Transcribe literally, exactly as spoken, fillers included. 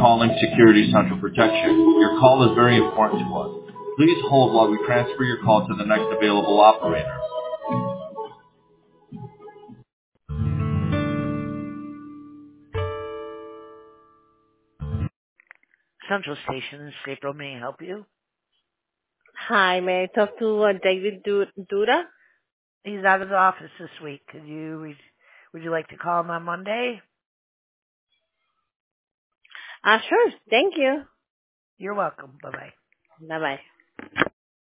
calling Security Central Protection. Your call is very important to us. Please hold while we transfer your call to the next available operator. Central Station, this is April. May I help you? Hi, may I talk to uh, David du- Dura? He's out of the office this week. Could you, would, would you like to call him on Monday? Ah, sure. Thank you. You're welcome. Bye-bye. Bye-bye.